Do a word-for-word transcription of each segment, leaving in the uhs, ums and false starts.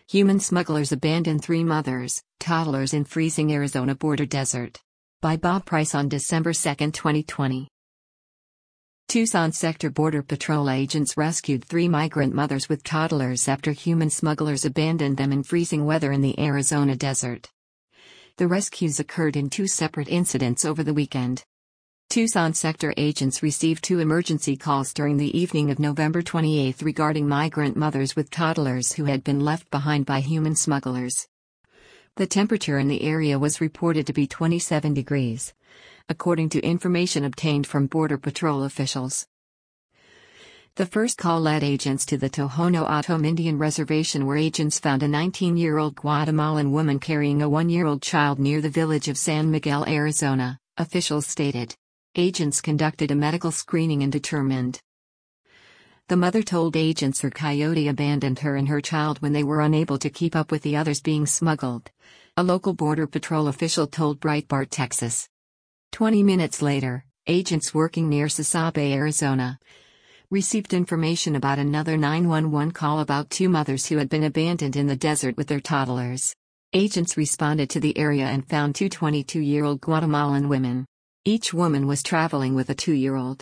Human smugglers abandon three mothers, toddlers in freezing Arizona border desert. By Bob Price on December second, twenty twenty. Tucson Sector Border Patrol agents rescued three migrant mothers with toddlers after human smugglers abandoned them in freezing weather in the Arizona desert. The rescues occurred in two separate incidents over the weekend. Tucson Sector agents received two emergency calls during the evening of November twenty-eighth regarding migrant mothers with toddlers who had been left behind by human smugglers. The temperature in the area was reported to be twenty-seven degrees, according to information obtained from Border Patrol officials. The first call led agents to the Tohono O'odham Indian Reservation, where agents found a nineteen-year-old Guatemalan woman carrying a one-year-old child near the village of San Miguel, Arizona, officials stated. Agents conducted a medical screening and determined. The mother told agents her coyote abandoned her and her child when they were unable to keep up with the others being smuggled, a local Border Patrol official told Breitbart, Texas. Twenty minutes later, agents working near Sasabe, Arizona, received information about another nine one one call about two mothers who had been abandoned in the desert with their toddlers. Agents responded to the area and found two twenty-two-year-old Guatemalan women. Each woman was traveling with a two-year-old.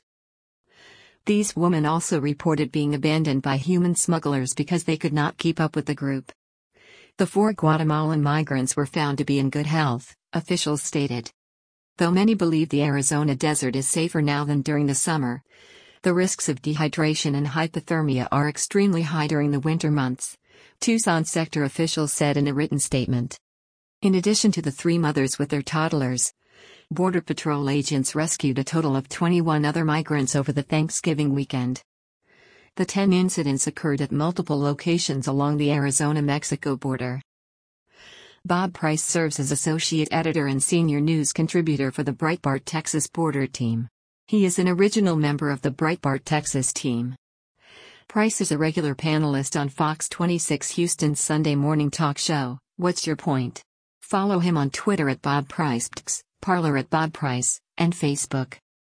These women also reported being abandoned by human smugglers because they could not keep up with the group. The four Guatemalan migrants were found to be in good health, officials stated. Though many believe the Arizona desert is safer now than during the summer, the risks of dehydration and hypothermia are extremely high during the winter months, Tucson sector officials said in a written statement. In addition to the three mothers with their toddlers, Border Patrol agents rescued a total of twenty-one other migrants over the Thanksgiving weekend. The ten incidents occurred at multiple locations along the Arizona-Mexico border. Bob Price serves as associate editor and senior news contributor for the Breitbart Texas border team. He is an original member of the Breitbart Texas team. Price is a regular panelist on Fox twenty-six Houston's Sunday morning talk show, What's Your Point? Follow him on Twitter at Bob Price, Parler at Bob Price, and Facebook.